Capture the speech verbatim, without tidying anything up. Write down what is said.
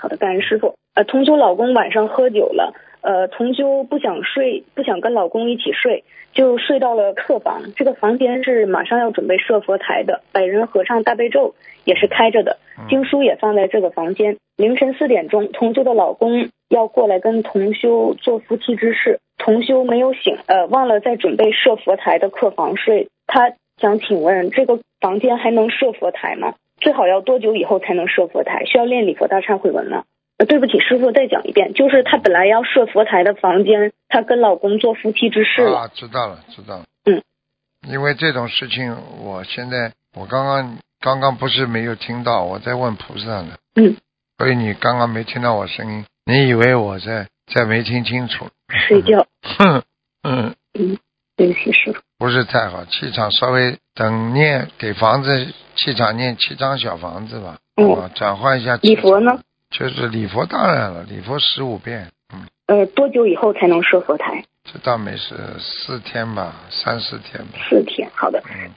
好的，感恩师傅。呃，同修老公晚上喝酒了，呃，同修不想睡，不想跟老公一起睡，就睡到了客房。这个房间是马上要准备设佛台的，百人合唱大悲咒也是开着的，经书也放在这个房间。凌晨四点钟，同修的老公要过来跟同修做夫妻之事，同修没有醒，呃，忘了在准备设佛台的客房睡。他想请问，这个房间还能设佛台吗？最好要多久以后才能设佛台？需要练礼佛大忏悔文吗？呃，对不起，师傅再讲一遍，就是她本来要设佛台的房间，她跟老公做夫妻之事了。 啊，知道了，知道了。 嗯， 因为这种事情，我现在我刚刚刚刚不是没有听到，我在问菩萨呢。 嗯， 所以你刚刚没听到我声音，你以为我在在没听清楚？ 睡觉。 哼，嗯嗯，对不起，师傅。 不是太好，气场稍微等念给房子气场念七张小房子吧。 嗯， 转换一下。 礼佛呢？ 就是礼佛当然了，礼佛十五遍。嗯。 呃，多久以后才能设佛台？ 这倒没事，四天吧，三四天吧。 四天，好的。 嗯。